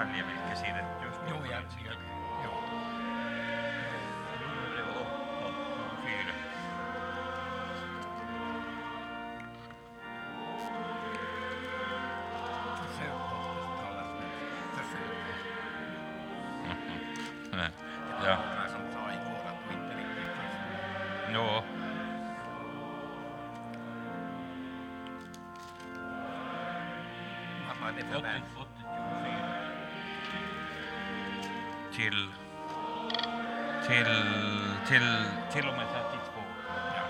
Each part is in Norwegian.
härliga vilka sidor just nu. Jo, ja. Nummer 824. Ja. Som sa igår att du inte riktigt förstår. Jo. Vad var det för vers? 84. Till och med 32. Ja.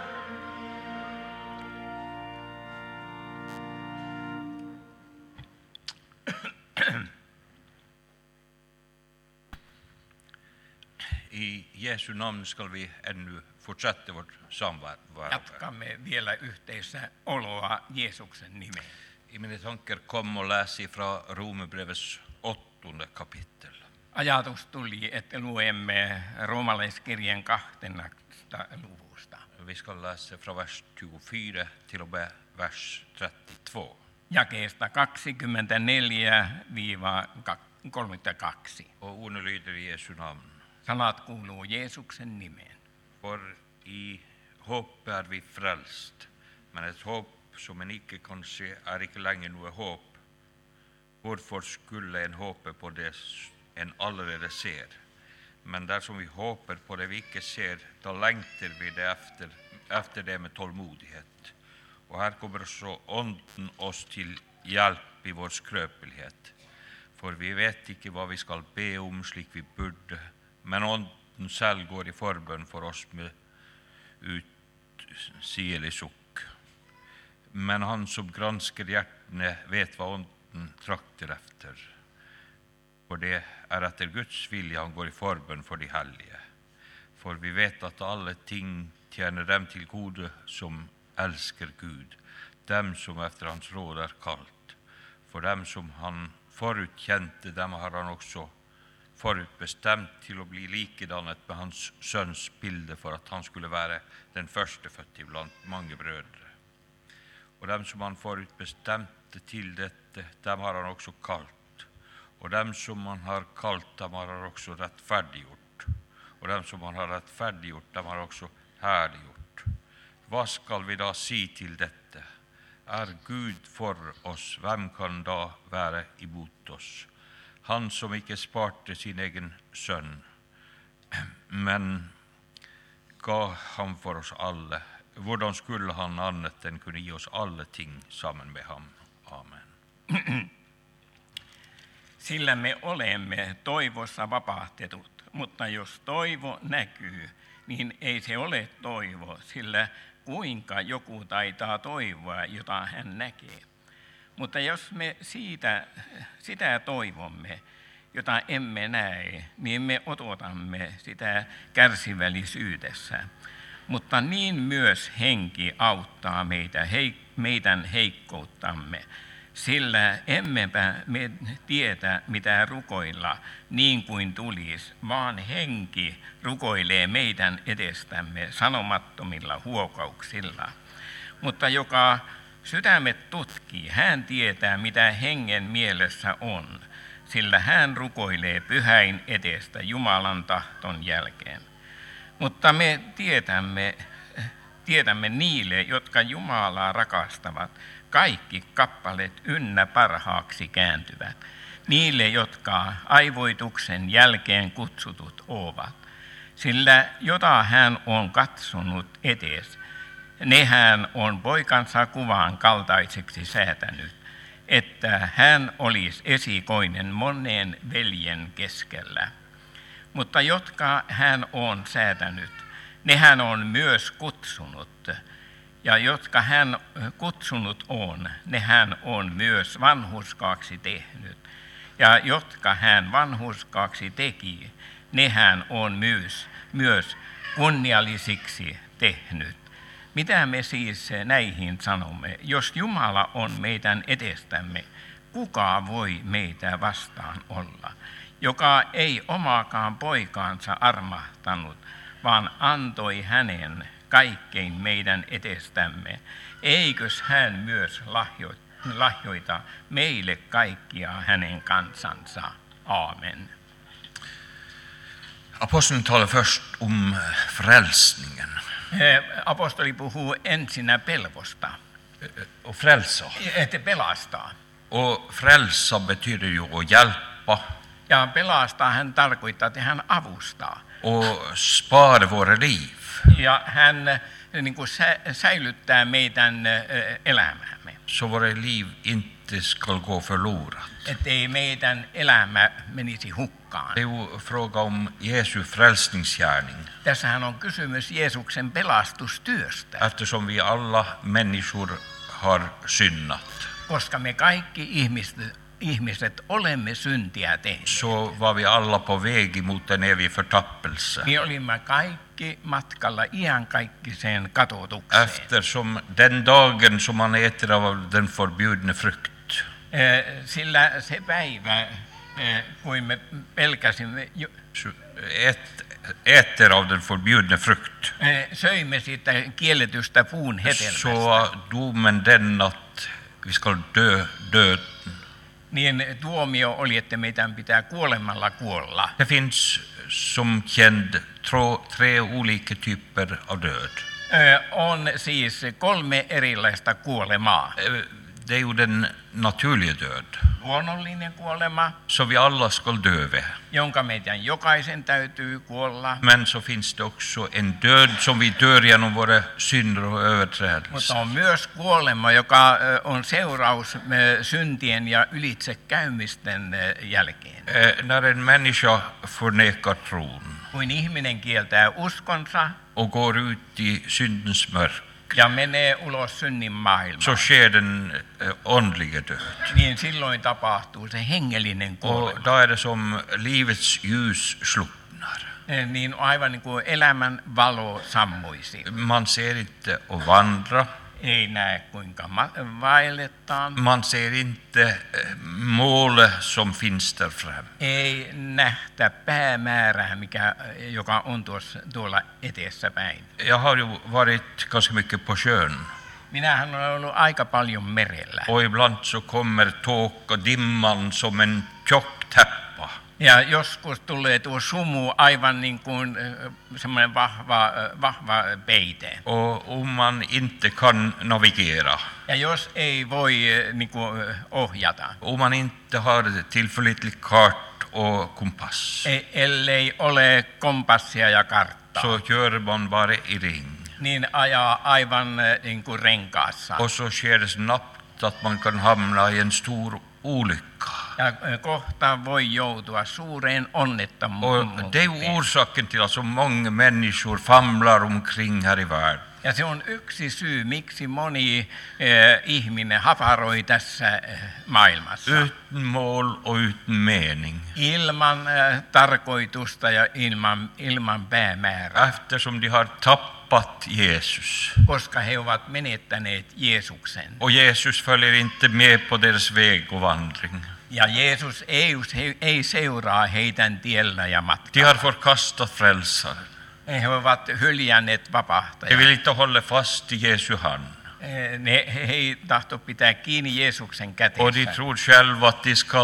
I Jesu namn ska vi ännu fortsätta vårt samvaro. Jatkamme vielä yhteisöoloa Jeesuksen nimeen. I mina tankar kom och läs ifrån Romerbrevets 8. kapitel. Ajatus tuli, että luemme roomalaiskirjeen 12 luvusta. Vi ska läsa från vers 24 till och med vers 32. Jakeesta 24-32. Och orden lyder i Jesu namn. Sanat kuuluu Jeesuksen nimeen. For i hopp är vi frälst, men ett hopp som en icke kan se är icke längre något hopp. Hvorfor skulle en håpe på det en allerede ser? Men där som vi hopper på det vi icke ser, då längtar vi det efter det med tålmodighet. Och här kommer så ånden oss till hjälp i vår skröpelighet. For vi vet icke vad vi skal be om slik vi burde, men ånden selv går i forbønn for oss med utsigelig sukk. Men han som gransker hjertene vet hva ånden trakter efter. For det er etter Guds vilje han går i forbønn for de hellige. For vi vet at alle ting tjener dem til gode som elsker Gud, dem som efter hans råd er kalt. For dem som han forutkjente, dem har han også forutbestemt til å bli likedannet med hans sønns bilde, for at han skulle være den førstefødte blant mange brødre. Og dem som han forutbestemte til dette, dem har han også kalt. Og dem som han har kalt, dem har han også rettferdiggjort. Og dem som han har rettferdiggjort, dem har han også herliggjort. Hva skal vi da si til dette? Er Gud for oss, hvem kan da være imot oss? Han som ikke sparte sin egen sønn, men ga ham for oss alle. Hvordan skulle han annet enn kunne gi oss alle ting sammen med ham? Amen. Sillä me olemme toivossa vapahtetut, mutta jos toivo näkyy, niin ei se ole toivo, sillä kuinka joku taitaa toivoa, jota hän näkee. Mutta jos me sitä toivomme, jota emme näe, niin me odotamme sitä kärsivällisyydessä. Mutta niin myös henki auttaa meidän heikkouttamme, sillä emmepä me tiedä mitä rukoilla niin kuin tulisi, vaan henki rukoilee meidän edestämme sanomattomilla huokauksilla. Mutta joka sydämet tutkii, hän tietää mitä hengen mielessä on, sillä hän rukoilee pyhäin edestä Jumalan tahton jälkeen. Mutta me tiedämme niille, jotka Jumalaa rakastavat, kaikki kappaleet ynnä parhaaksi kääntyvät. Niille, jotka aivoituksen jälkeen kutsutut ovat. Sillä jota hän on katsonut edes, ne hän on poikansa kuvaan kaltaiseksi säätänyt, että hän olisi esikoinen monen veljen keskellä. Mutta jotka hän on säätänyt, ne hän on myös kutsunut. Ja jotka hän kutsunut on, ne hän on myös vanhurskaaksi tehnyt. Ja jotka hän vanhurskaaksi teki, ne hän on myös kunniallisiksi tehnyt. Mitä me siis näihin sanomme? Jos Jumala on meidän edestämme, kuka voi meitä vastaan olla? Joka ei omaakaan poikaansa armahtanut, vaan antoi hänen kaikkein meidän edestämme. Eikös hän myös lahjoita meille kaikkia hänen kansansa? Amen. Apostelin talar först om frälsningen. Apostoli puhuu ensinnä pelkosta, Och frälsa. että pelastaa. Och frälsa betyder ju att hjälpa Ja pelastaa hän tarkoittaa, että hän avustaa. och spara våra liv. Ja hän niin kuin säilyttää meidän elämäämme. Så våra liv inte ska gå förlorat. Ettei meidän elämä menisi hukkaan. Det är ju fråga om Jesu frälsningsgärning. Tässähän on kysymys Jeesuksen pelastustyöstä, Eftersom vi alla människor har synnat, koska me kaikki ihmiset olemme syntiä tehneet. så var vi alla på väg mot en evig förtappelse. Me olimme kaikki matkalla iankaikkiseen katotukseen. Eftersom den dagen som man äter av den förbjudna frukt, Sillä se päivä, kun me pelkäsimme, äter av den förbjudna frukt, söimme siitä kielletystä puun hedelmästä, så var domen den att vi ska dö döden. niin tuomio oli, että meidän pitää kuolemalla kuolla. Det finns som känd tre olika typer av död. On siis 3 erilaista kuolemaa. Det är ju den naturliga död, Luonnollinen kuolema, så vi alla ska dö vid. jonka meidän jokaisen täytyy kuolla. Men så finns det också en död som vi dör genom våra synder och Mutta överträdelser. on myös kuolema, joka on seuraus syntien ja ylitsekäymisten jälkeen. När en människa förnekar tron Kuin ihminen kieltää uskonsa och går ut i syndens mörk, ja menee ulos synnin maailmaan, så sker den andliga död. niin silloin tapahtuu se hengellinen Och kuolema. då är det som livets ljus slocknar. Niin aivan niin kuin elämän valo sammuisi. Man ser inte och vandra. Ei näe kuinka vaelletaan. Man ser inte målet som finns där fram. Ei nähtä päämäärää, joka on tuolla edessä päin. Jag har ju varit ganska mycket på sjön. Minähän olen ollut aika paljon merellä. Och ibland så kommer tåka dimman som en tjock täppa. Ja joskus tulee tuo sumu aivan niin kuin semmoinen vahva peite. Och om man inte kan navigera, Ja jos ei voi niin kuin ohjata, om man inte har tillförlitlig kart och kompass, ellei ole kompassia ja karttaa, så kör man bara i ring. niin ajaa aivan niin kuin renkaassa. Och så sker det snabbt att man kan hamna i en stor olycka. Ja kohta voi joutua suureen Och det är ju onnettomuuteen. orsaken till att så många människor famlar omkring här i världen. Ja se on yksi syy, miksi moni ihminen haparoi tässä maailmassa. Utan mål och utan mening. Ilman tarkoitusta ja ilman päämäärää, Eftersom de har tappat Jesus. koska he ovat menettäneet Jeesuksen. Och Jesus följer inte med på deras väg och vandring. Ja Jeesus ei seuraa heidän tiellä ja De matkalla. har förkastat frälsaren. He ovat hyljänneet De vapahtajan. vill inte hålla fast i Jesu hand. He ei tahto pitää kiinni Jeesuksen Och de kätestä. tror själva att de ska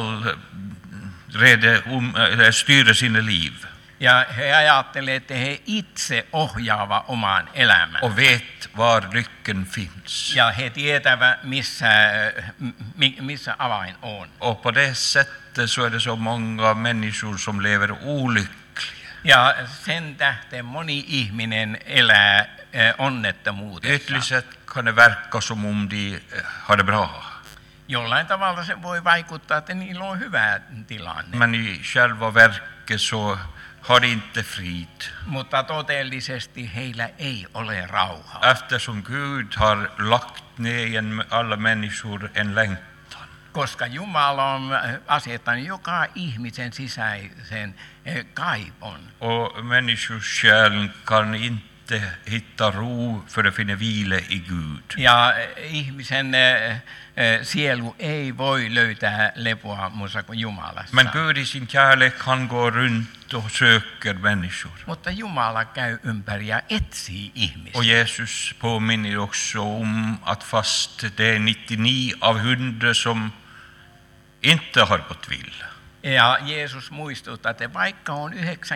styra sina liv. Ja he ajattelee, että he itse ohjaava omaan elämään. Och vet var lyckan finns. Ja he tietävät, missä avain on. Och på det sättet så är det så många människor som lever olyckliga. Ja sen tähden moni ihminen elää onnettomuudessa. Ytterligt sett kan det verka som om de har det bra. Jollain tavalla se voi vaikuttaa, että niillä on hyvä tilanne. Men i själva verket så har de inte frid. Mutta todellisesti heillä ei ole rauhaa. Eftersom Gud har lagt ner i alla människor en längtan. Koska Jumala on asettanut joka ihmisen sisäisen kaipon. Och människors själ kan inte hitta ro för att finna vila i Gud. Ja ihmisen sielu ei voi löytää lepoa muussa kuin Jumalassa. Men Gud i sin kärlek han går runt och söker människor. Mutta Jumala käy ympäri ja etsii ihmisiä. Och Jesus påminner också om att fast det är 99 av 100 som inte har gått vill. Ja Jeesus muistuttaa, että vaikka on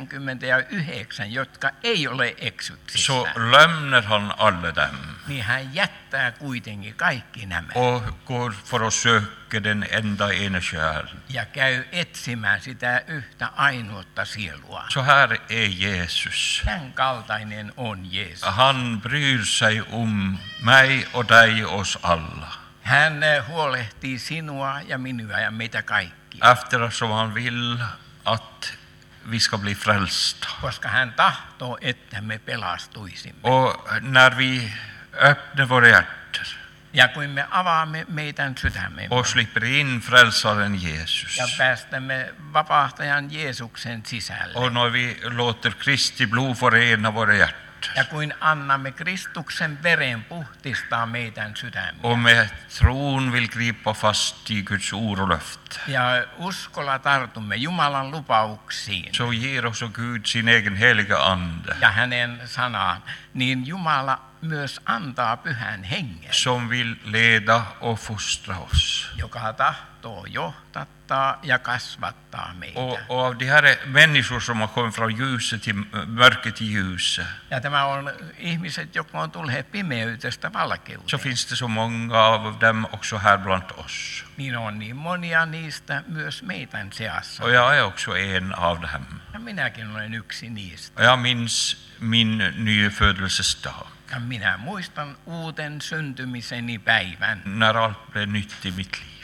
99, jotka ei ole eksyksissä, så lämnar han alla dem niin hän jättää kuitenkin kaikki nämä och går för att söka den enda ena själ. ja käy etsimään sitä yhtä ainoata sielua. Så här är Jesus. Tämän kaltainen on Jeesus. Han bryr sig om mig och dig och oss alla. Hän huolehtii sinua ja minua ja meitä kaikkia, Eftersom han vill att vi ska bli frälsta. koska hän tahtoo, että me pelastuisimme. Och när vi öppnar våra hjärtan Ja kun me avaamme meidän sydämemme och slipper in frälsaren Jesus, ja päästämme vapahtajan Jeesuksen sisälle, och när vi låter Kristi blod förena våra hjärtan, ja kun annamme Kristuksen veren puhdistaa meidän sydämiä och med tron vill gripa fast i Guds ord och löfte, ja uskolla tartumme Jumalan lupauksiin så ger oss Gud sin egen heliga ande, ja hänen sanaan, niin Jumala myös antaa pyhän hengen, som vill leda och fostra oss. joka tahtoo johtattaa ja kasvattaa meitä. Och av de här människor som har kommit från ljuset till mörker till ljuset, Ja tämä on ihmiset, jotka on tulleet pimeydestä så valkeuteen. finns det så många av dem också här bland oss. Niin on niin monia niistä myös meidän seassa. Och jag är också en av dem. Ja minäkin olen yksi niistä. Och jag minns min nyfödelsesdag, Ja minä muistan uuden syntymiseni päivän, när allt blev nytt i mitt liv.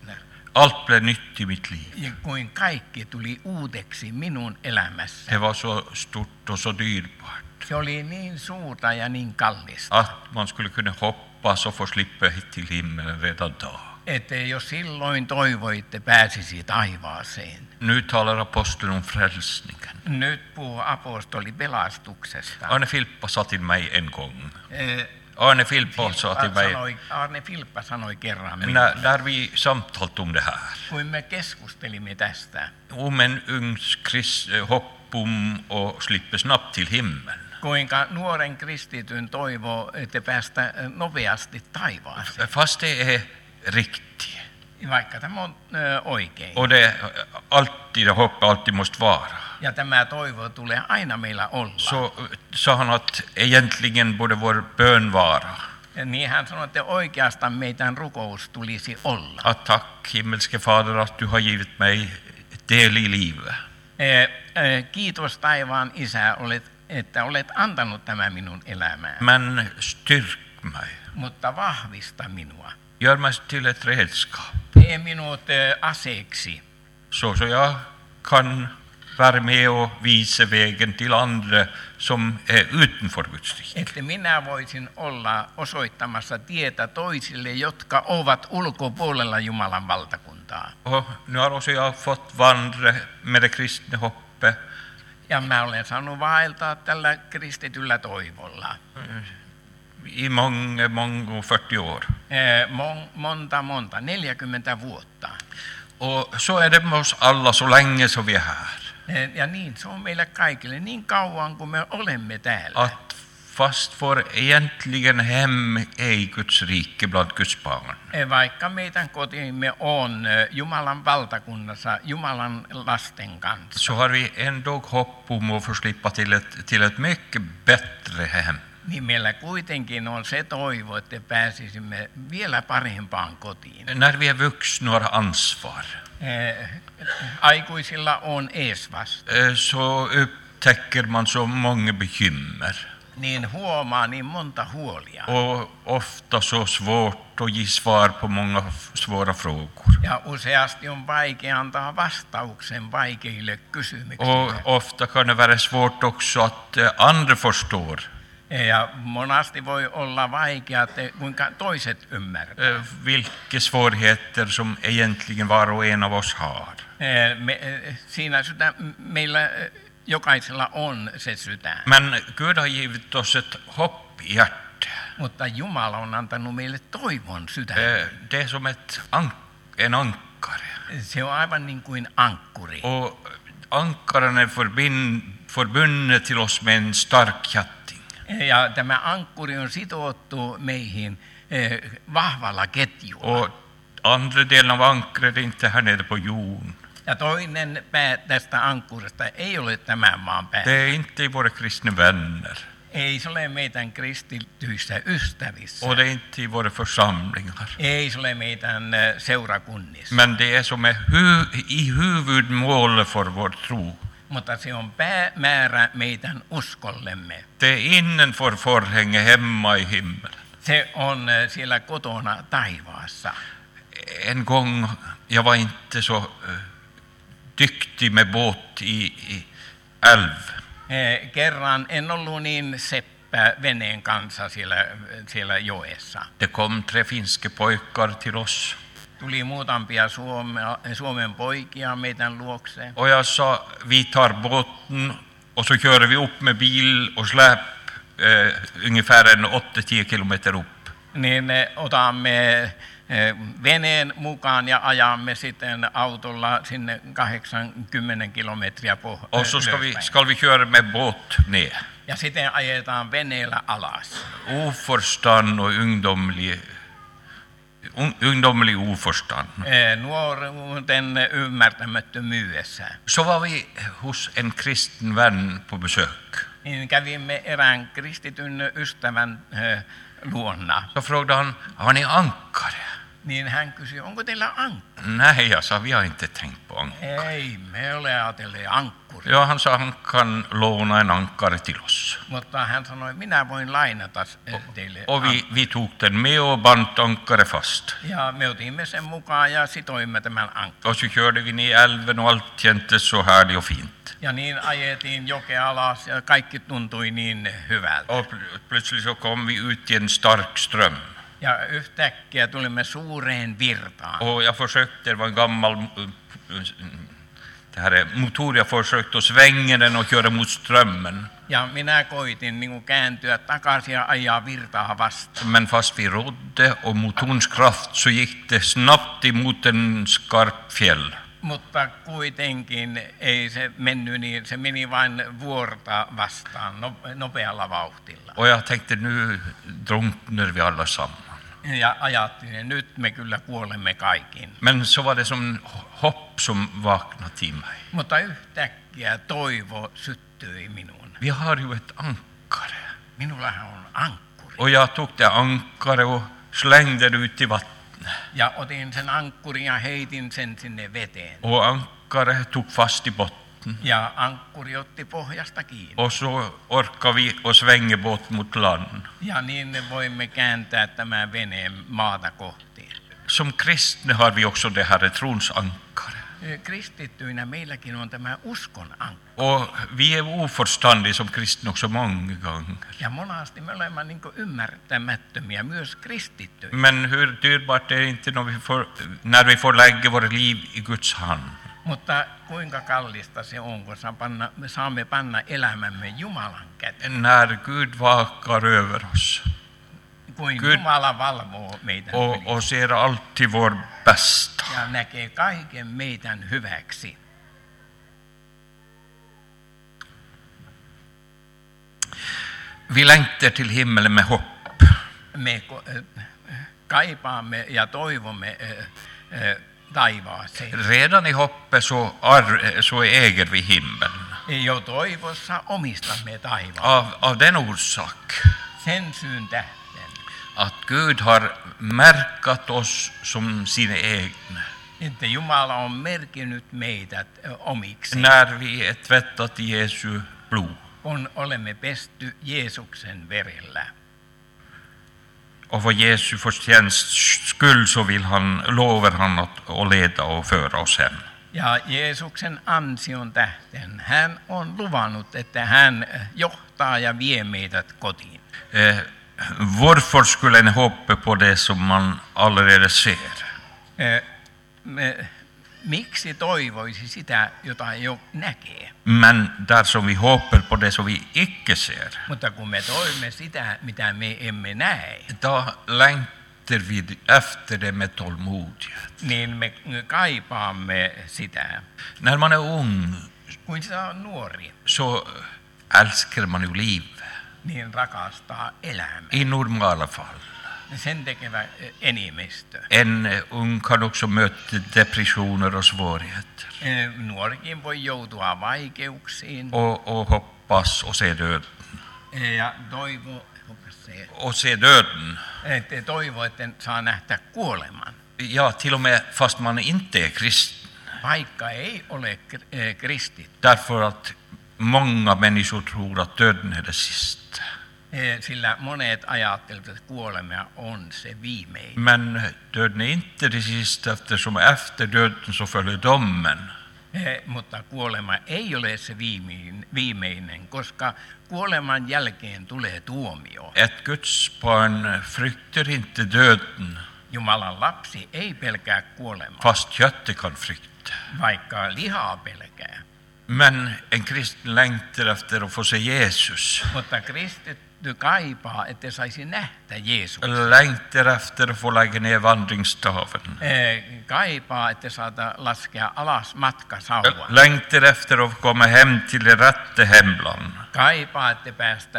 Allt blev nytt i mitt liv. ja kuin kaikki tuli uudeksi minun elämässä. Det var så stort och så dyrbart Se oli niin suurta ja niin kallista, att man skulle kunna hoppas och få slippa hit till himmelen redan då. että jo silloin toivoitte pääsisi taivaaseen. Nu talar aposteln om frälsningen. Nyt puhuu apostoli pelastuksesta. Arne Filppa sa till mig en gång. Eh, Arne Filppa sa till mig, Arne Filppa sanoi kerran, när vi samtalat om det här, kun me keskustelimme tästä, om en ung hopp om och slipper snabbt till himlen. kuinka nuoren kristityn toivoo, että päästä nopeasti taivaaseen, Fast det är riktigt. vaikka tämä on oikein. Och det hoppet alltid måste vara. Ja tämä toivo tulee aina meillä olla. Så sa han att egentligen borde vår bön vara Niin hän sanoi, että oikeastaan meidän rukous tulisi olla. att tack himmelske Fader att du har givit mig del i livet. Kiitos taivaan Isä, että olet antanut tämä minun elämään, Men styrk mig. mutta vahvista minua. Gör mig till ett redskap Tee minut aseeksi, så jag kan vara med och visa vägen till andra som är utanför Guds rike. että minä voisin olla osoittamassa tietä toisille, jotka ovat ulkopuolella Jumalan valtakuntaa. Och nu har också jag fått vandra med det kristna hoppet Ja mä olen saanut vaeltaa tällä kristityllä toivolla i många 40 år. monta, 40 vuotta. Och så är det med oss alla så länge som vi är här. Ja niin, se on meille kaikille niin kauan kuin me olemme täällä. Att fast vår egentligen hem är i Guds rike bland Guds barn, Vaikka meidän kotimme on Jumalan valtakunnassa Jumalan lasten kanssa, så har vi ändå hopp om att få slippa till ett mycket bättre hem. niin meillä kuitenkin on se toivo, että pääsisimme vielä parempaan kotiin. När vi är vuxna och har ansvar, Aikuisilla on eesvasta, så upptäcker man så många bekymmer niin huomaa niin monta huolia. och ofta så svårt att ge svar på många svåra frågor. Ja useasti on vaikea antaa vastauksen vaikeille kysymyksille. Och ofta kan det vara svårt också att andra förstår Ja monasti voi olla vaikea, että kuinka toiset ymmärtää. vilka svårigheter som egentligen var och en av oss har. Siinä meillä jokaisella on se sydän. Men Gud har givit oss ett hopp i hjärtat. Mutta Jumala on antanut meille toivon sydämeen. Det är som en ankare. Se on aivan niin kuin ankkuri. Och ankaren är förbundet till oss med en stark kätting. Ja tämä ankkuri on sidottu meihin vahvalla ketjulla. Och andra delen av ankaret är inte här nere på jorden. Ja toinen pää tästä ankkurista ei ole tämän maan pää. Det är inte våra kristna vänner. Ei se ole meidän kristittyissä ystävissä. Och det är inte i våra församlingar. Ei se ole meidän seurakunnissa. Men det är som är i huvudmålet för vår tro. Mutta se on päämäärä meidän uskollemme. Det är innanför förhänget hemma i himmelen. Se on siellä kotona taivaassa. En gång, jag var inte så dyktig med båt i älv. Kerran en ollut niin seppä veneen kanssa siellä joessa. Det kom 3 finska pojkar till oss. Tuli muutamia Suomen poikia meidän luokseen. Och jag sa, vi tar båten och så kör vi upp med bil och släp ungefär 8-10 kilometer upp. Niin otamme veneen mukaan ja ajamme sitten autolla sinne 80 kilometriä Och så ska vi köra med båt ner. Ja sitten ajetaan veneellä alas. Oförstånd och ungdomlig oförstånd. Nuoruuden ymmärtämättömyydessä. Så var vi hos en kristen vän på besök. Niin kävimme erään kristityn ystävän luona. Så frågade han, har ni ankare? Niin hän kysyi, onko teillä ankkuri? Nej, jag sa, vi har inte tänkt på ankare. Ei, me ole ajatelleet ankkuri. Ja, han sa, han kan låna en ankare till oss. Mutta hän sanoi, minä voin lainata teille. Och vi tog den med och band ankare fast. Ja me otimme sen mukaan ja sitoimme tämän ankkurin. Och så körde vi ner älven och allt kändes så härligt och fint. Ja niin ajettiin jokea alas ja kaikki tuntui niin hyvältä. Och plötsligt så kom vi ut i en stark ström. Ja yhtäkkiä tulimme suureen virtaan. Och jag försökte, det var en gammal det här är motor, jag försökte att svänga den och köra mot strömmen. Ja minä koitin niin kuin kääntyä takaisin ja ajaa virtaa vastaan. Men fast vi rodde och motorns kraft så gick det snabbt emot en skarp fjäll. Mutta kuitenkin ei se mennyt niin, se meni vain vuorta vastaan nopealla vauhtilla. Och jag tänkte, nu drunknar vi alla samman. Ja ajattelin, että nyt me kyllä kuolemme kaikkiin. Men så var det som hopp som vaknade till mig. Mutta yhtäkkiä toivo syttyi minuun. Vi har ju ett ankare. Minullahan on ankkuri. Och jag tog det ankare och slängde det ut i vattnet. Ja otin sen ankkurin ja heitin sen sinne veteen. Och ankare tog fast i botten. Ja ankkuri otti pohjasta kiinni. Och så orkade vi och svänga båt mot land. Ja niin me voimme kääntää tämän veneen maata kohti. Som kristna har vi också det här trons ankare. Kristittyinä meilläkin on tämä uskon ankkuri. Och vi är oförståndiga som kristna också många gånger. Ja monasti me olemme niin kuin ymmärtämättömiä myös kristittyjä. Men hur dyrbart är det inte när vi får lägga våra liv i Guds hand. Mutta kuinka kallista se on, kun me saamme panna elämämme Jumalan käteen. När Gud vakar över oss. Kuin Jumala valvoo meidän och ser alltid vår bästa. Ja näkee kaiken meidän hyväksi. Vi längtar till himmelen med hopp. Me kaipaamme ja toivomme taivaaseen. Redan i hoppet så äger vi himlen. Jo toivossa omistamme taivaan. Av den orsak. Sen syyn tähden. Att Gud har märkat oss som sina egna. Että Jumala on merkinnyt meidät omiksi. När vi är tvättat i Jesu blod. Kun olemme pesty Jeesuksen verellä. Och för Jesu förtjänsts skull så lovar han att leda och föra oss hem. Ja Jeesuksen ansion tähden hän on luvannut, että hän johtaa ja vie meidät kotiin. Varför skulle en hoppa på det som man allerede ser? Miksi toivoisi sitä, jota jo näkee? Men där som vi hoppar på det som vi icke ser. Mutta kun me toimme sitä, mitä me emme näe. Då längtar vi efter det med tålmodighet. Niin me kaipaamme sitä. När man är ung. Kun se on nuori. Så älskar man ju livet. Niin rakastaa elämää. I normala fall. sen tekevä enemmistö. En ung kan också möta depressioner och svårigheter. Nuorikin voi joutua vaikeuksiin Och hoppas och se döden. ja Och se döden. että toivoo, että saa nähdä kuoleman. Ja, till och med fast man inte är kristen. Vaikka ei ole kristit, Därför att många människor tror att döden är det sista. sillä monet ajattelevat, että kuolema on se viimeinen. Men döden är inte det sista, eftersom efter döden så följer domen. Mutta kuolema ei ole se viimeinen, koska kuoleman jälkeen tulee tuomio. Ett Guds barn fryktar inte döden, Jumalan lapsi ei pelkää kuolemaa, fast köttet kan frykta. vaikka lihaa pelkää. Men en kristen längtar efter att få se Jesus. Mutta kristitty kaipaa, että saisi nähdä Jeesus. Längtar efter att få lägga ner vandringsstaven. Kaipaa, että saada laskea alas matkasauvan. Längtar efter att komma hem till det rätta hemland. Kaipaa, että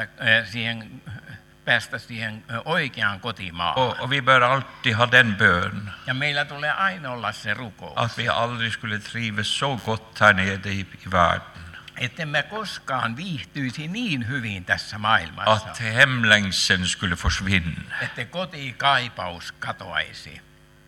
päästä siihen oikeaan kotimaahan. Och vi bör alltid ha den bön. Ja meillä tulee aina olla se rukous. Att vi aldrig skulle trivas så gott här nere i världen. Ettemme koskaan viihtyisi niin hyvin tässä maailmassa. Att hemlängseln skulle försvinna. Että kotikaipaus katoaisi.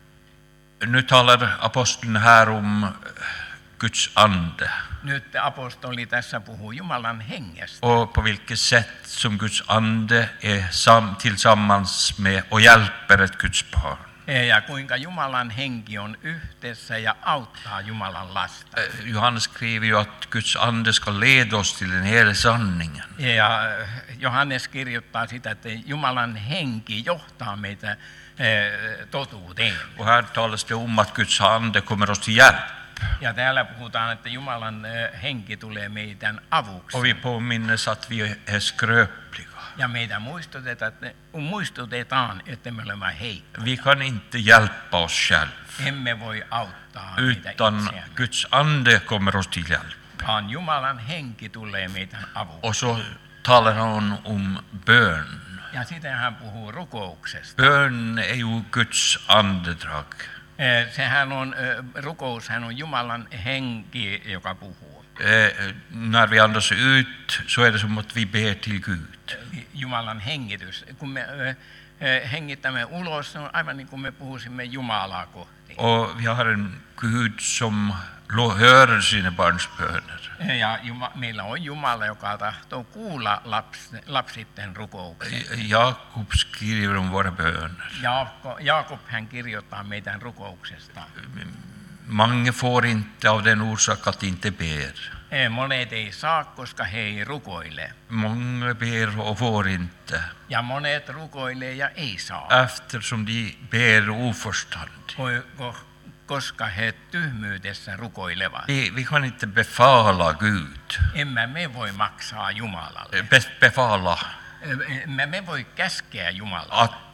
Nu talar aposteln här om Guds ande. Nyt apostoli tässä puhuu Jumalan hengestä. Och på vilket sätt som Guds ande är tillsammans med och hjälper ett Guds barn. Ja kuinka Jumalan henki on yhdessä ja auttaa Jumalan lasta. Johannes skriver ju att Guds ande ska leda oss till den hela sanningen. Ja Johannes kirjoittaa sitä, että Jumalan henki johtaa meitä totuuteen. Och här talas det om att Guds ande kommer oss till hjälp. Ja täällä puhutaan, että Jumalan henki tulee meidän avuksi. Och vi påminnes att vi är skröpliga. Ja meitä muistutetaan, että me olemme heikkoja. Vi kan inte hjälpa oss själva. Emme voi auttaa meitä Utan itseämme. Guds ande kommer oss till hjälp. Vaan Jumalan henki tulee meidän avuksi. Och så talar han om bön. Ja sitten hän puhuu rukouksesta. Bön är ju Guds andedrag. Sehän on, rukoushan on Jumalan henki, joka puhuu. När vi andas ut så är det som att vi ber till Gud. Jumalan hengitys. Kun me hengittämme ulos, se on aivan niin kuin me puhuisimme Jumalaa kohti. Och vi har en Gud som hör sina barns böner. Ja meillä on Jumala, joka tahtoo kuulla lapsitten rukouksia. Jakob skriver om våra böner. Jaakob hän kirjoittaa meidän rukouksesta. Många får inte av den orsak att de inte ber. Monet ei saa, koska he ei rukoile. Många ber och får inte. Ja monet rukoilee ja ei saa. Eftersom de ber oförstånd. Koska he tyhmyydessä rukoilevat. Vi kan inte befala Gud. Emme me voi maksaa Jumalalle. Befala. Emme me voi käskeä Jumalalle. Att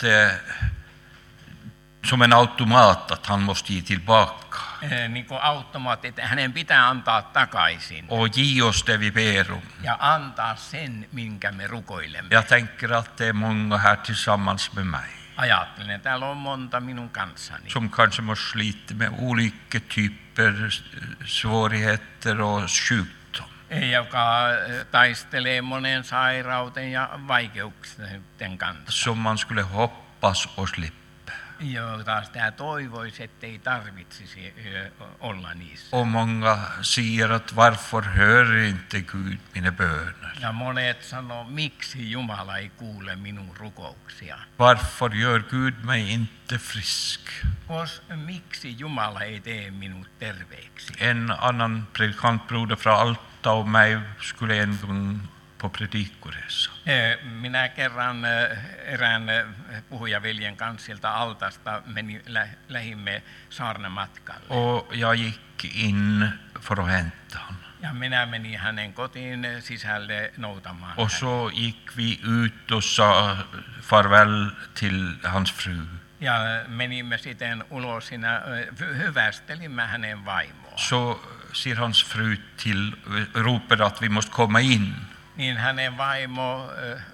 som en automat att han måste ge tillbaka. Niin kuin automaatti, että hänen pitää antaa takaisin. Och ge oss det vi ber om. Ja antaa sen, minkä me rukoilemme. Jag tänker att det är många här tillsammans med mig. Ajattelen, että täällä on monta minun kanssani. Som kanske måste slita med olika typer svårigheter och sjukdom. Joka taistelee monen sairauteen ja vaikeuksien kanssa. Som man skulle hoppas och slippa. Jota sitä toivoisi, ettei tarvitsisi olla niissä. Och många säger att varför hör inte Gud mina böner? Ja monet sanoo, miksi Jumala ei kuule minun rukouksia? Varför gör Gud mig inte frisk? Miksi Jumala ei tee minut terveeksi? En annan predikantbroder från Alta och mig skulle en gång på predikoresa. Minä kerran erään puhujaveljen kanssa sieltä Altasta lähimme saarnamatkalle. Och jag gick in för att hämta honom. Ja minä menin hänen kotiin sisälle noutamaan. Och så gick vi ut och sa farväl till hans fru. Ja menimme sitten ulos, siinä hyvästelimme hänen vaimoa. Så säger hans fru ropar att vi måste komma in. Niin hänen vaimo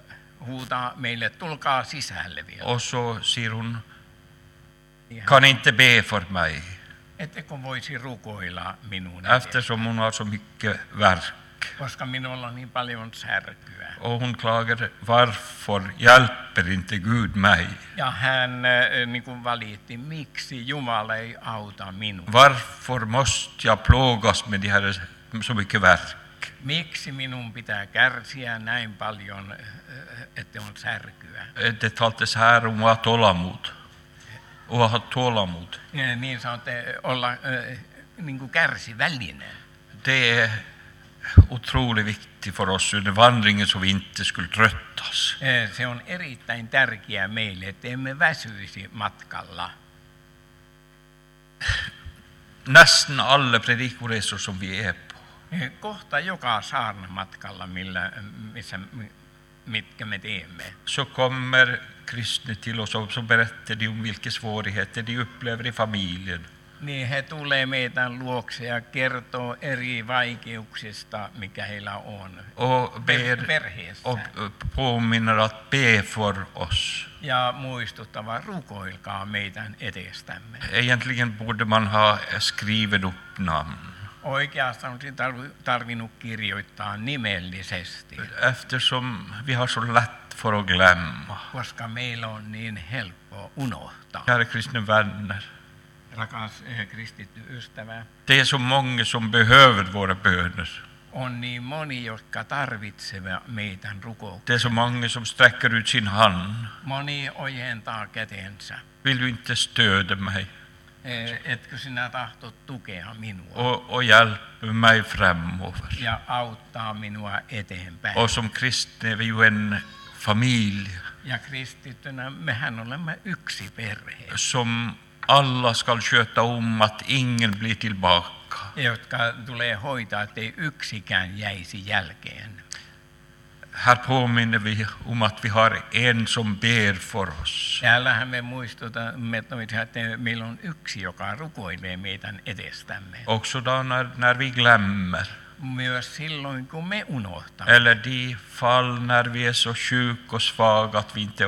huutaa meille, tulkaa sisälle vielä. Och så säger hon, kan inte be för mig, Ettekö voisi rukoilla minun eftersom hon har så mycket värk. koska minulla on niin paljon särkyä. Och hon klagar, varför hjälper inte Gud mig? Ja hän niin kuin valitti, miksi Jumala ei auta minua. Varför måste jag plågas med det här så mycket värk? Miksi minun pitää kärsiä näin paljon, että on särkyä? Det talades här om att ha tålamod. Och att ha tålamod. Niin sanotte, olla niin kuin kärsivällinen. Det är otroligt viktigt för oss under vandringen så vi inte skulle tröttas. Se on erittäin tärkeää meille, että emme väsyisi matkalla. Nästan alla predikoresor som vi är på Kohta joka saarnamatkalla, mitkä me teemme, så kommer kristna till oss och så berättar de om vilka svårigheter de upplever i familjen. niin he tulee meidän luokse ja kertoo eri vaikeuksista, mikä heillä on Och ber perheessä. och påminner att be för oss. Ja muistuttava, rukoilkaa meidän edestämme. Egentligen borde man ha skrivit upp namn. Oikeastaan olisi tarvinnut kirjoittaa nimellisesti, Eftersom vi har så lätt för att glömma. koska meillä on niin helppo unohtaa. Kära kristna vänner, Rakas kristitty ystävä, det är så många som behöver våra böner. on niin moni, jotka tarvitsevat meidän rukouksia. Det är så många som sträcker ut sin hand. Moni ojentaa kätensä. Vill du inte stödja mig Etkö sinä tahtot tukea minua och hjälpa mig framåt? ja auttaa minua eteenpäin? Och som kristna är vi ju en familj Ja kristittynä mehän olemme yksi perhe, som alla ska sköta om att ingen blir tillbaka. jotka tulee hoitaa, ettei yksikään jäisi jälkeen. Här påminner vi om att vi har en som ber för oss. Täällähän me muistutamme, että meillä on yksi, joka rukoilee meidän edestämme. Också då när vi glömmer. Myös silloin, kun me unohtamme. Eller de fall när vi är så sjuka och svaga att vi inte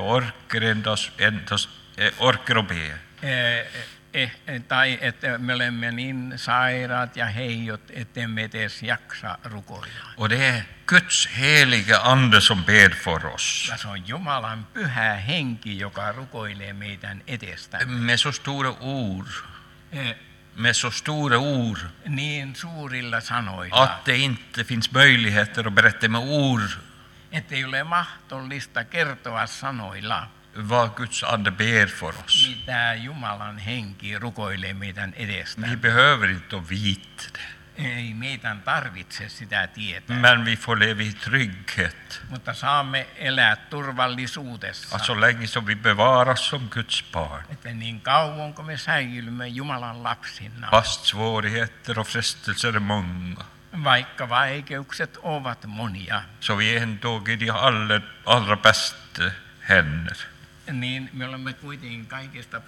orkar att be. Tai että me olemme niin sairaat ja heijot, ettemme edes jaksa rukoilla. Och det är Guds heliga ande som ber för oss. Ja se on Jumalan pyhä henki, joka rukoilee meidän edestämme. Med så stora ord. Med så stora ord. Niin suurilla sanoilla, Att det inte finns möjligheter att berätta med ord ettei ole mahdollista kertoa sanoilla, vad Guds ande ber för oss. mitä Jumalan henki rukoilee meidän edestä. Vi behöver inte att vita det. Ei meidän tarvitse sitä tietää, Men vi får leva i trygghet. mutta saamme elää turvallisuudessa. Att så länge som vi bevaras som Guds barn. Että niin kauan kun me säilymme Jumalan lapsina, Fast svårigheter och frestelser är många. vaikka vaikeukset ovat monia, Så vi är ändå i de allra bästa händer. niin me olemme kuitenkin kaikista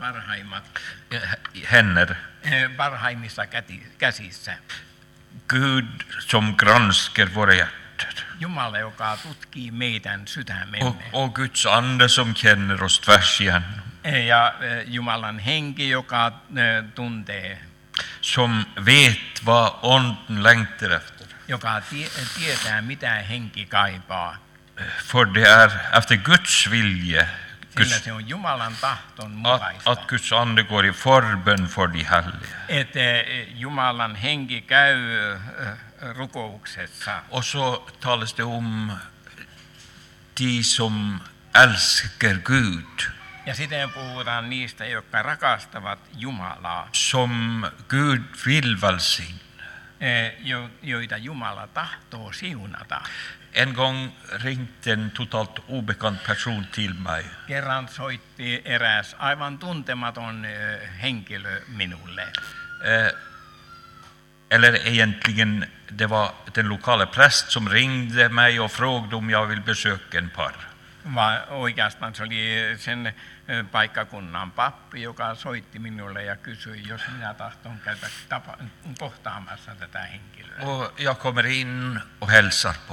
parhaimmissa käsissä. Gud som granskar våra hjärtan. Jumala, joka tutkii meidän sydämemme. Och Guds ande som känner oss tvärs igenom. Ja Jumalan henki, joka tuntee, Som vet vad onden längtar efter. joka tietää, mitä henki kaipaa. För det är efter Guds vilja Sillä se on Jumalan tahton mukaista. att Guds ande går i förbön för de heliga. Että Jumalan henki käy rukouksessa. Och så talas det om de som älskar Gud. Ja sitten puhutaan niistä, jotka rakastavat Jumalaa, Som Gud vill välsigna. joita Jumala tahtoo siunata. En gång ringde en totalt obekant person till mig. Kerran soitti eräs aivan tuntematon henkilö minulle. Eller egentligen, det var den lokala präst som ringde mig och frågade om jag vill besöka en par. Oikeastaan se oli sen paikkakunnan pappi, joka soitti minulle ja kysyi, jos minä tahton käydä kohtaamassa tätä henkilöä. Och jag kommer in och hälsar på dem.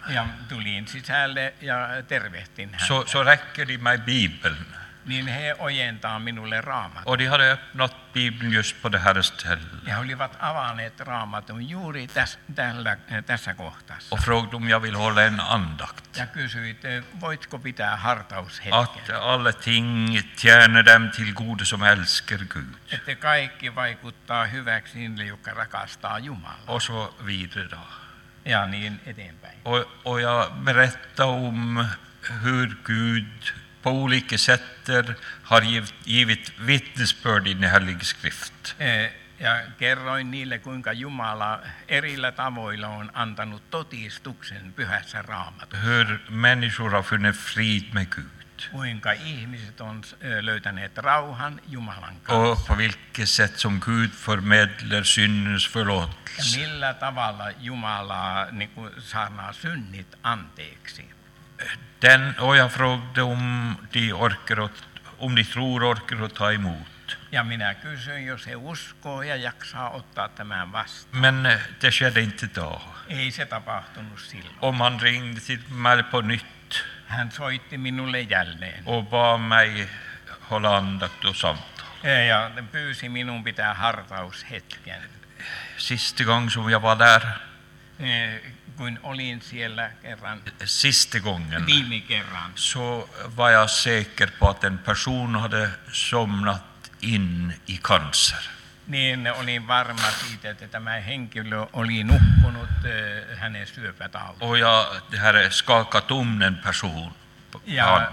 Ja tulin sisälle ja tervehtin häntä. så räcker de mig Bibeln. Niin he ojentaa minulle raamatun. Och de hade öppnat Bibeln just på det här stället. Ja he olivat avanneet raamatun juuri tässä kohtassa. Och frågade om jag vill hålla en andakt. Ja kysyit, voitko pitää hartaushetken? Att alla ting tjänar dem till gode som älskar Gud. Että kaikki vaikuttaa hyväksi niille, jotka rakastaa Jumalaa. Och så vidare då. Ja niin eteenpäin. Och jag berättar om hur Gud på olika sätter har givit vittnesbörd i den heliga skrift. Ja kerroin niille, kuinka Jumala erillä tavoilla on antanut todistuksen pyhässä raamatussa. Hur människor har funnit frid med Gud. Kuinka ihmiset on löytäneet rauhan Jumalan kanssa. Och på vilket sätt som Gud förmedlar syndens förlåtelse. Ja millä tavalla Jumala saarnaa synnit anteeksi. Och jag frågade om de tror orkar att ta emot. Ja minä kysyin, jos he uskoo ja jaksaa ottaa tämän vastaan. Men det skedde inte då. Ei se tapahtunut silloin. Och man ringde till mig på nytt. Hän soitti minulle jälleen. Och bad mig hålla andakt och samtal. Ja pyysi minun pitää hartaushetken. Sista gången som jag var där. Kun olin siellä kerran. Sista gången. Viime kerran. Så var jag säker på att en person hade somnat in i cancer. Niin olin varma siitä, että tämä henkilö oli nukkunut hänen syöpätautiin. Och jag hade skakat den person. Ja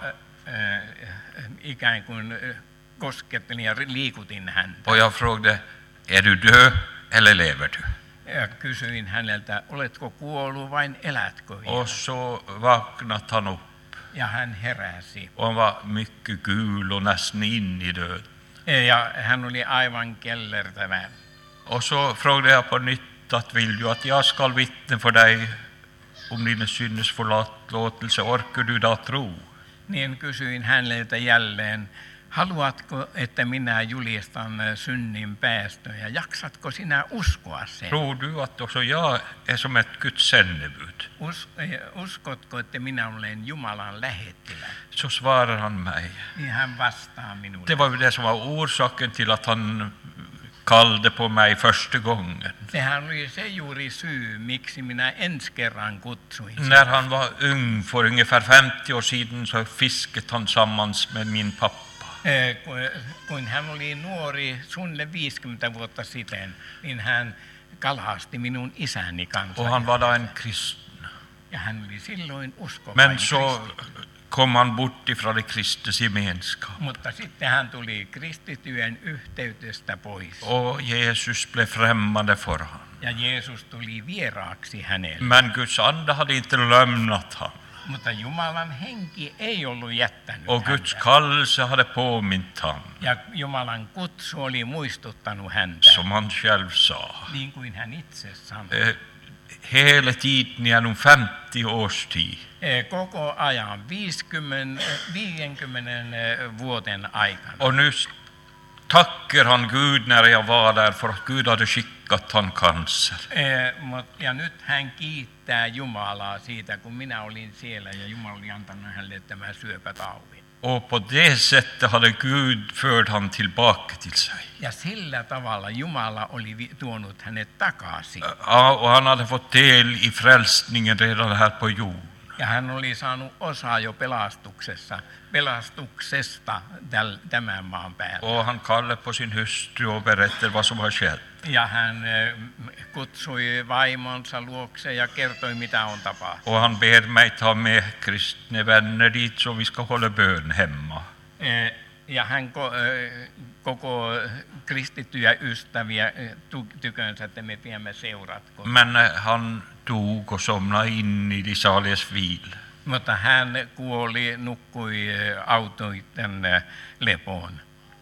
ikään kuin koskettelin ja liikutin häntä. Och jag frågade, är du död eller lever du? Ja kysyin häneltä, oletko kuollut vai elätkö vielä? Och så vaknade han upp. Ja hän heräsi. Och han var mycket gul och nästan in i död. Ja hän oli aivan kellertävä. Och så frågade jag på nytt att vill du att jag ska vittna för dig om dina synders förlåtelse, orkar du då tro? Niin kysyin häneltä jälleen, haluatko, että minä julistan synnin päästöjä? Jaksatko sinä uskoa sen? Tror du att också jag är som ett Guds sändebud? Uskotko, että minä olen Jumalan lähettilä? Så svarar han mig. Niin hän vastaa minulle. Det var ju det som var orsaken till att han kallade på mig första gången. Sehän oli se juuri syy, miksi minä ensi kerran kutsuin. När han var ung för ungefär 50 år sedan så fiskade han tillsammans med min pappa. Kun hän oli nuori, suunnilleen 50 vuotta sitten, niin hän kalasti minun isäni kanssa. Och han var då en kristen. Ja hän oli silloin uskovainen Men så kom han bort ifrån det kristnes gemenskap. Mutta sitten hän tuli kristityön yhteydestä pois. Och Jesus blev främmande för honom. Ja Jeesus tuli vieraaksi hänelle. Men Guds ande hade inte lämnat honom. Mutta Jumalan henki ei ollut jättänyt Och Guds kallelse hade påmint honom. Ja Jumalan kutsu oli muistuttanut häntä. Som han själv sa. Niin kuin hän itse sanoi. Hela tiden genom 50 års tid. Koko ajan 50 vuoden aikana. Och nu tackar han Gud när jag var där för att Gud hade skickat han cancer. Ja nyt hän kiittää Jumalaa siitä, kun minä olin siellä ja Jumala oli antanut hänelle tämän syöpätaudin. Och på det sättet hade Gud fört han tillbaka till sig. Ja sillä tavalla Jumala oli tuonut hänet takaisin. Och han hade fått del i frälsningen redan här på jorden. Ja hän oli saanut osaa jo pelastuksesta tämän maan päällä. Och han kallade på sin hustru och berättade vad som har skett. Ja hän kutsui vaimonsa luokse ja kertoi, mitä on tapahtunut. Och han ber mig ta med kristna vänner dit så vi ska hålla bön hemma. Ja hän koko kristittyjä ystäviä tykönsä, että me viemme seurat. Men han dog och somnade in i de saligas vil. Mutta hän nukkui autoiden lepoon.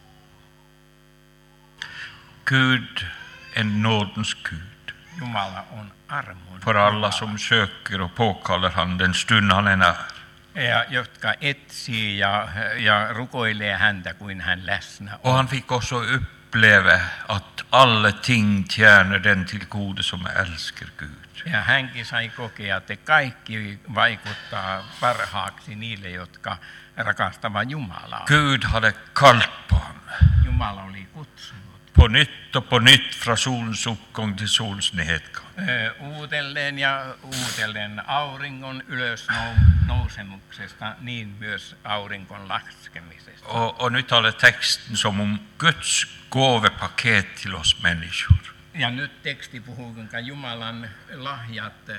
Gud är nådens Gud. Jumala on armon. För alla som söker och påkallar han den stund han är nära. Ja jotka etsii ja rukoilee häntä kuin hän läsnä on. Och han fick också upp oppleve at alle ting tjener den til gode som elsker Gud. Ja hänkin sai kokea, että kaikki vaikuttaa parhaaksi niille, jotka rakastavat Jumalaa. Gud hade kallt på ham. Jumala oli kutsunut. På nytt och på nytt fra solens uppgång till solens nedgång. Uudelleen ja uudelleen auringon ylösnousemuksesta, niin myös auringon laskemisesta. Och nu talar texten som om Guds gåvepaket till oss människor. Ja nyt teksti puhuu, kuinka Jumalan lahjat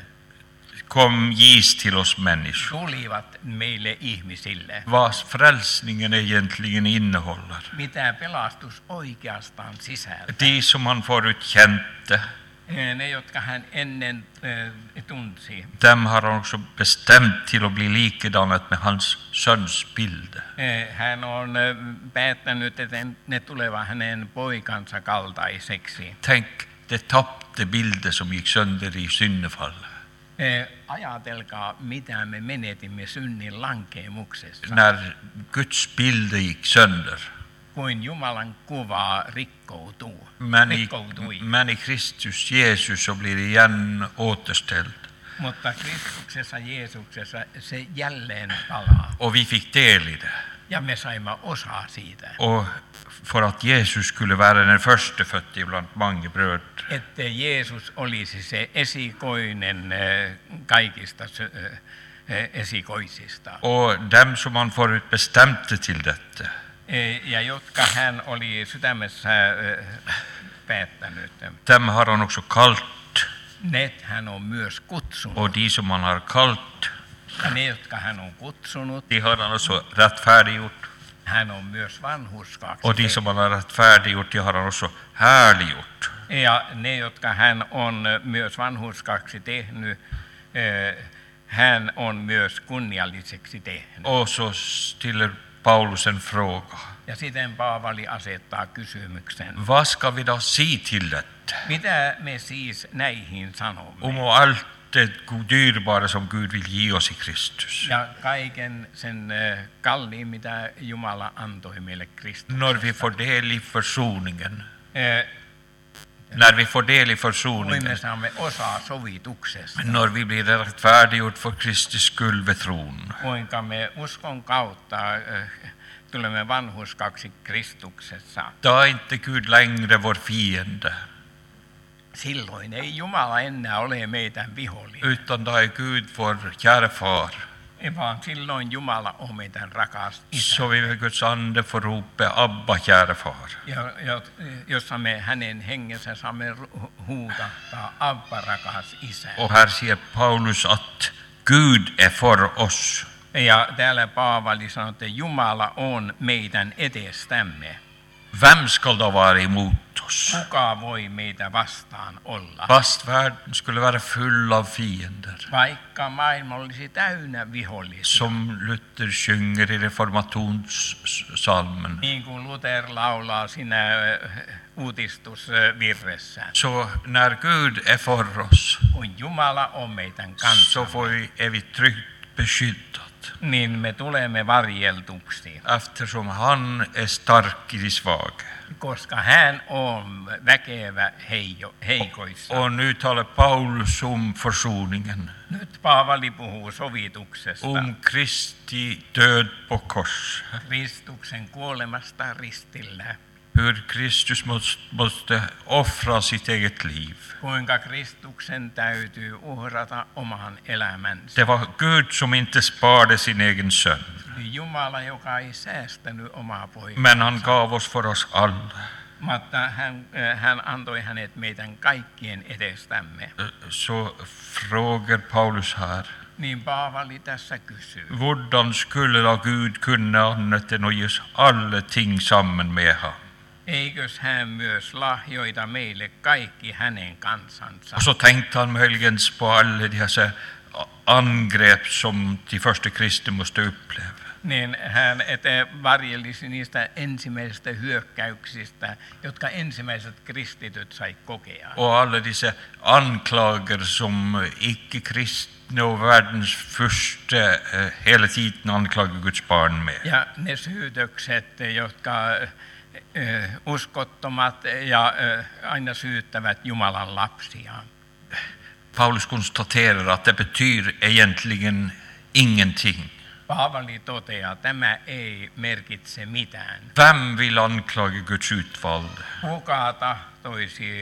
Gis till oss människor. tulivat meille ihmisille. Vad frälsningen egentligen innehåller. Mitä pelastus oikeastaan sisältää? De som han förut kände, Ne, jotka hän ennen tunsi. dem har han också bestämt till att bli likadanat med hans sons bild. Hän on päättänyt, että ne tulevat hänen poikansa kaltaiseksi. Tänk, det tappte bilder som gick sönder i syndafallet. Ajatelkaa, mitä me menetimme synnin lankeemuksessa. När Guds bild gick sönder. Kuin Jumalan kuva rikkoutuu. Men i Kristus Jesus så blir det igen återställd. Mutta Kristuksessa Jeesuksessa se jälleen palaa. Och vi fick del i det. Ja me saimme osaa siitä. Och för att Jesus skulle vara den förstefödde bland många bröder. Että Jeesus olisi se esikoinen kaikista esikoisista. Och dem som han förut bestämde till detta. Ja jotka hän oli sydämessä päättänyt. Dem har han också kallt. Ne hän on myös kutsunut. Och de som han har kallt, Ja ne, jotka hän on kutsunut. de har han också rättfärdiggjort. Hän on myös vanhurskaaksi. Och de som han har rättfärdiggjort, de har han också härliggjort. Ja ne, jotka hän on myös vanhurskaaksi tehnyt, hän on myös kunnialliseksi tehnyt. Och så ställer Paulus en fråga. Ja siten Paavali asettaa kysymyksen. Vad ska vi då säga till detta? Mitä me siis näihin sanomme? Om allt det dyrbara som Gud vill ge oss i Kristus. Ja kaiken sen kalliin, mitä Jumala antoi meille Kristuksessa. När vi får del i försoningen. När vi får del i försoningen. Me saamme osaa sovituksesta. När vi blir rättfärdiggjort för Kristus skull vid tron. Kuinka me uskon kautta tulemme vanhurskaaksi Kristuksessa. Då är inte Gud längre vår fiende. Silloin ei Jumala enää ole meidän vihollinen. Utan då är Gud vår kära far. Vaan silloin Jumala on meidän rakas isä. Så vi med Guds ande får ropa Abba, kära far. Jossa me hänen hengensä saamme huudattaa Abba, rakas isä. Och här säger Paulus att Gud är för oss. Ja täällä Paavali sanoo, että Jumala on meidän edestämme. Vem ska då vara emot oss? Kuka voi meitä vastaan olla? Fast världen skulle vara full av fiender. Vaikka maailma olisi täynnä vihollisia. Som Luther sjunger i reformationssalmen. Niin kuin Luther laulaa siinä uutistusvirressä. Så när Gud är för oss, kun Jumala on meidän kanssa, så är vi tryggt beskyddat. Niin me tulemme varjeltuksi. Eftersom han är stark i de svaga. Koska hän on väkevä heikoissa. Och nu talar Paulus om försoningen. Nyt Paavali puhuu sovituksesta. Om Kristi död på kors. Kristuksen kuolemasta ristillä. Hur Kristus måste offra sitt eget liv. Kuinka Kristuksen täytyy uhrata oman elämänsä. Det var Gud som inte sparade sin egen son. Jumala, joka ei säästänyt omaa poikansa. Men han gav oss för oss alla. Mutta hän antoi hänet meidän kaikkien edestämme. Så frågar Paulus här. Niin Paavali tässä kysyy. Hvordan skulle da Gud kunna annat än att ge alla ting samman med honom? Eikös hän myös lahjoita meille kaikki hänen kansansa? Och så tänkte han möjligen på alla dessa angrepp som de första kristna måste uppleva. Niin hän varjelisi niistä ensimmäisistä hyökkäyksistä, jotka ensimmäiset kristityt sai kokea. Och alla dessa anklager som icke-kristna och världens första hela tiden anklagar Guds barn med. Ja ne syytökset, jotka uskottomat ja aina syyttävät Jumalan lapsiaan. Paulus konstaterar att det betyder egentligen ingenting. Paavali toteaa, tämä ei merkitse mitään. Vem vill anklaga Guds utvalde? Kuka tahtoisi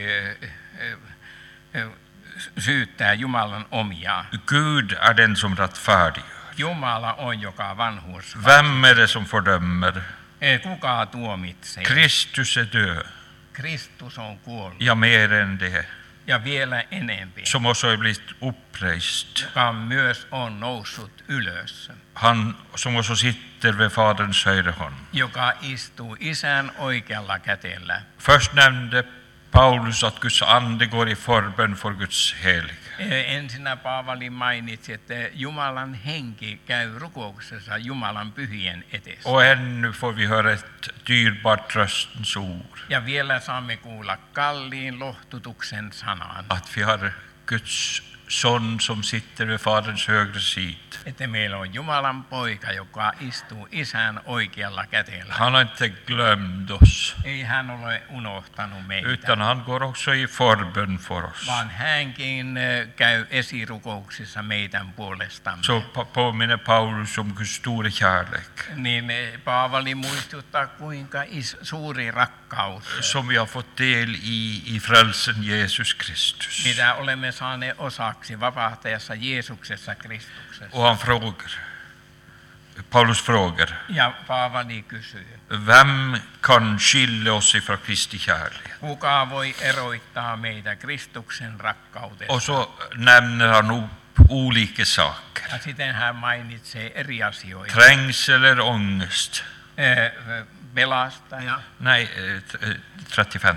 syyttää Jumalan omia? Gud är den som rättfärdiggör. Jumala on, joka vanhuus. Vem är det som fördömer? Kuka tuomitsee? Kristus är död. Kristus on kuollut. Ja mer än det. Ja vielä enempi. Som också har blivit upprejst. Joka myös on noussut ylös. Han som också sitter vid Faderns högra hand. Joka istuu Isän oikealla kätellä. Först nämnde Paulus att Guds ande går i förbön för Guds heliga. Ensinnä Paavali mainitsi, että Jumalan henki käy rukouksessa Jumalan pyhien edessä. Och ännu får vi höra ett dyrbart tröstens ord. Ja vielä saamme kuulla kalliin lohtutuksen sanan. Att vi har Guds son som sitter vid Faderns högra sida. Että meillä on Jumalan poika, joka istuu Isän oikealla kätellä. Han har inte glömt oss. Ei hän ole unohtanut meitä. Utan han går också i förbön för oss. Vaan hänkin käy esirukouksissa meidän puolestamme. Så påminner Paulus om Guds stora kärlek. Niin Paavali muistuttaa, kuinka suuri rakkaus. Som vi har fått del i frälsen Jesus Kristus. Mitä olemme saaneet osaksi vapahtajassa Jeesuksessa Kristuksessa. Och han frågar. Paulus frågar. Ja Paavali kysyy. Vem kan skilja oss ifrån Kristi kärlek? Kuka voi eroittaa meitä Kristuksen rakkaudesta? Och så nämner han olika saker. Ja sitten hän mainitsee eri asioita. Trängsel eller ångest. Pelastaja. Nej, 35.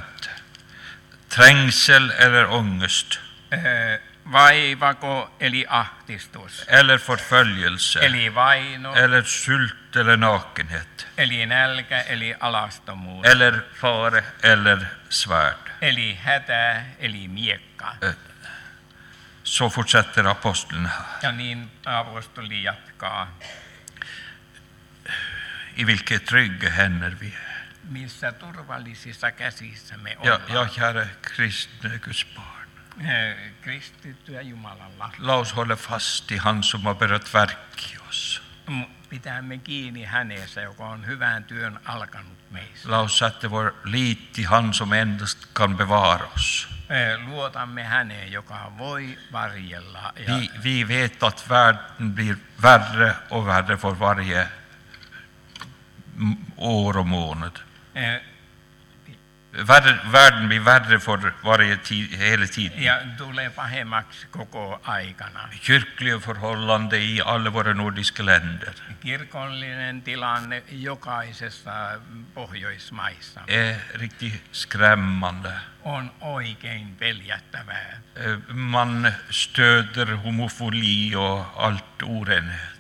Trängsel eller ångest. Vaivako eli ahdistus. Eller förföljelse. Eli vaino. Eller sult eller nakenhet. Eli nälkä eli alastomuus. Eller fara eller svärd. Eli hätä eli miekka. Så fortsätter aposteln här. Ja niin apostoli jatkaa. I vilka trygga händer vi är. Missä turvallisissa käsissä me Ja, ollaan. kära kristna Guds barn. Kristittyä Jumalan lapsia. Låt oss hålla fast i han som har börjat verka i oss. Pitämme kiinni hänessä, joka on hyvän työn alkanut meissä. Låt oss sätta vår lit i han som endast kan bevara oss. Luotamme häneen, joka voi varjella. Ja Vi vet att världen blir värre och värre för varje år och månad. Världen blir värre för varje tid, hela tiden. ja tulee pahemmaksi koko aikana. Kyrkliga förhållanden i alla våra nordiska länder Kirkollinen tilanne jokaisessa Pohjoismaissa är riktigt skrämmande. on oikein peljättävää. Man stöder homofili och allt orenhet.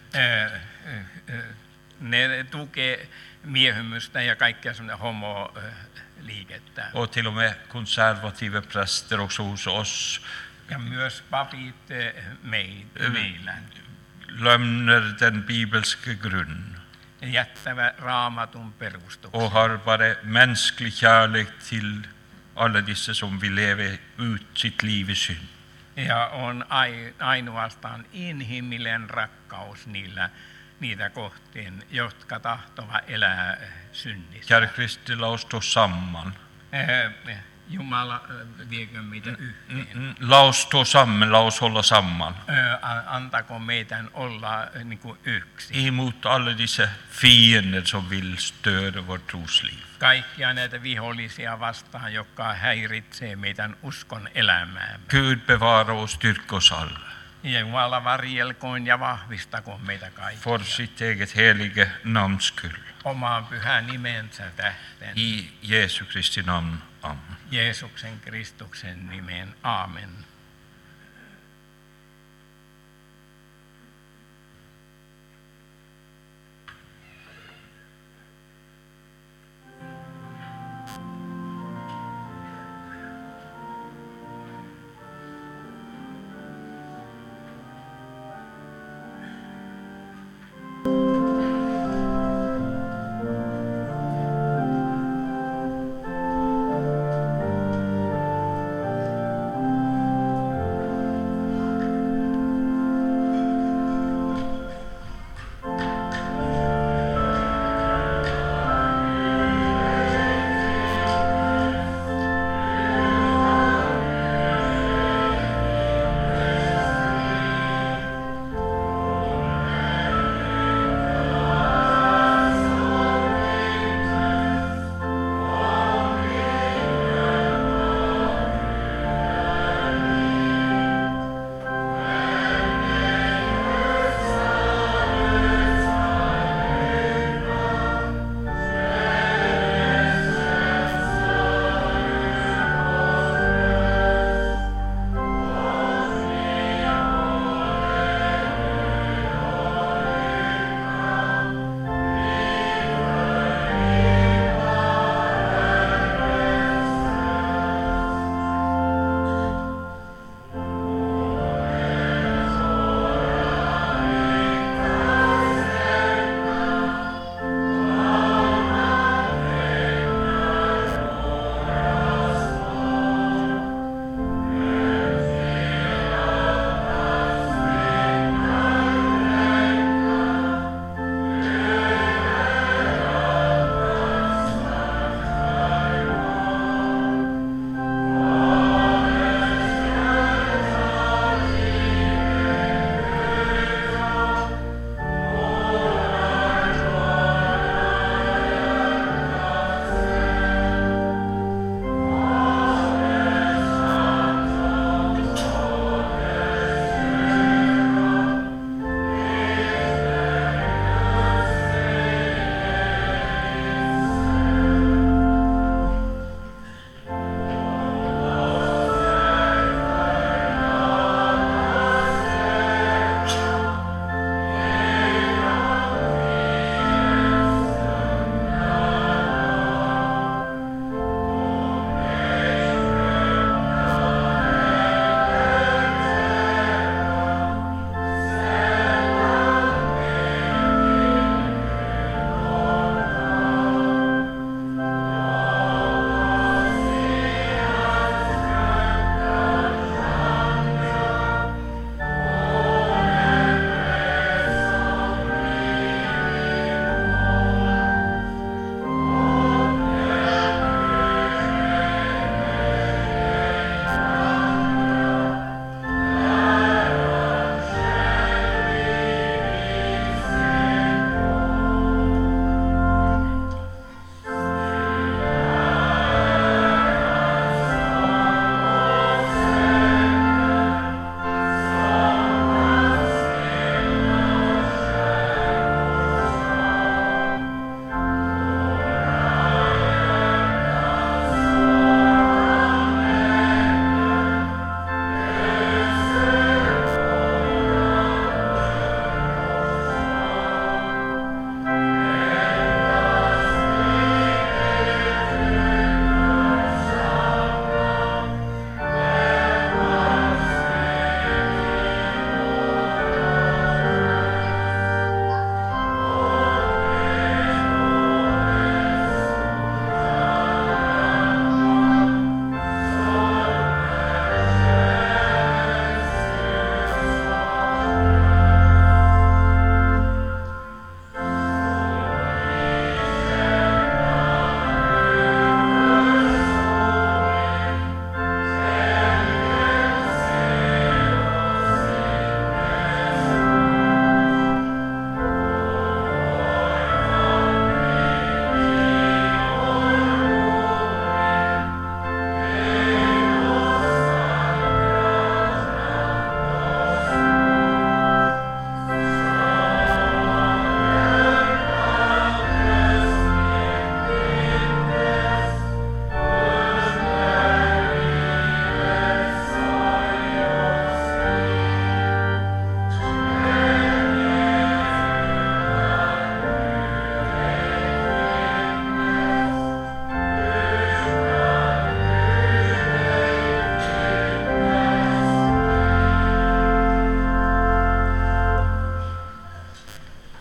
Ne tukee miehymystä ja kaikkea semmoinen homoliikettä. Och till och med konservativa präster också hos oss Ja myös papit meillä lämnar den bibelska grund jättävät raamatun perustuksen. och har bara mänsklig kärlek till alla dessa som vill leva ut sitt liv i synd. Ja on ainoastaan inhimillinen rakkaus niitä kohtiin, jotka tahtovat elää synnissä. Kära Kristi, låt oss stå samman. Jumala viekö meitä yhteen? Låt oss stå samman, låt oss hålla samman. Antako meidän olla niin kuin yksi? Emot alla dessa fiender som vill störa vårt trosliv. Kaikkia näitä vihollisia vastaan, jotka häiritsee meidän uskon elämää. Gud bevara och styrka oss alla. Ja Jumala varjelkoon ja vahvistakoon meitä kaikkia. För sitt eget heliga namns skull. Omaan pyhän nimensä tähten. I Jesu Kristi namn. Amen. Jeesuksen Kristuksen nimeen. Aamen.